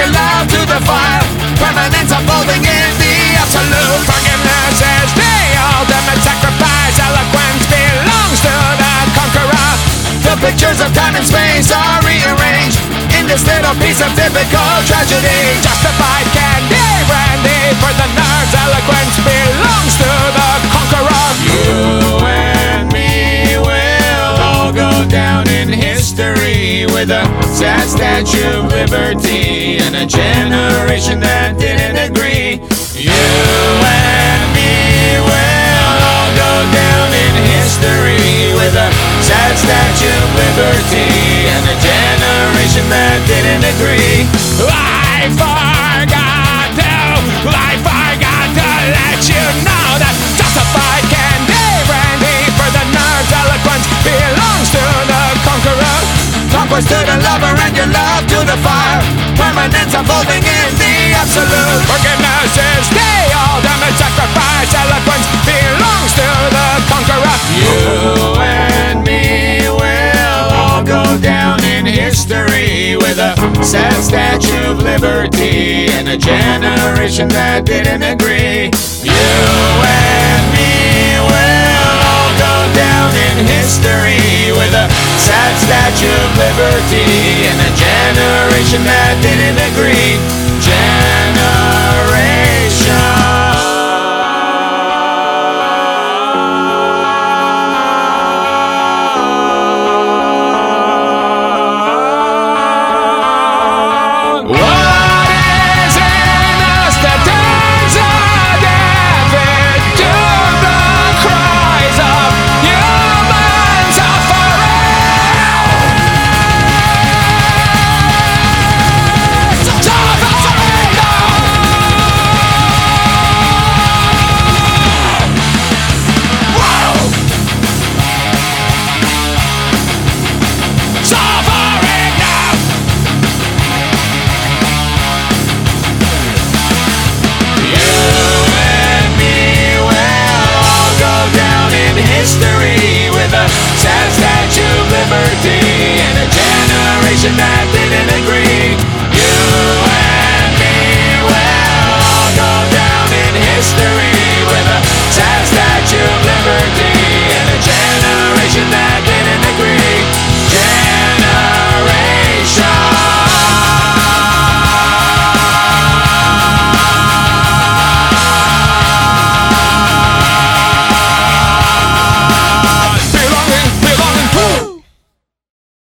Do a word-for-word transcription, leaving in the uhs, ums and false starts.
your love to the fire. Permanence unfolding in the absolute. Forgiveness is the ultimate sacrifice. Eloquence belongs to the conqueror. The pictures of time and space are rearranged in this little piece of typical tragedy. Justified candy brandy for the nerds. Eloquence belongs to the conqueror. You and me will all go down in history with a sad Statue of Liberty and a generation that didn't agree. You and me will all go down in history with a sad Statue of Liberty and a generation that didn't agree. I forgot to, I forgot to let you know that justified candy brandy for the nerds. Eloquence belongs to the conqueror. Conquest to the lover and your love to the fire. Permanence unfolding in the absolute. Forgiveness is the ultimate sacrifice. Eloquence belongs to the conqueror. You and me will all go down in history with a sad Statue of Liberty and a generation that didn't agree. You and me will all go down in history with a sad Statue of Liberty and a generation that didn't agree. History with a sad Statue of Liberty and a generation that didn't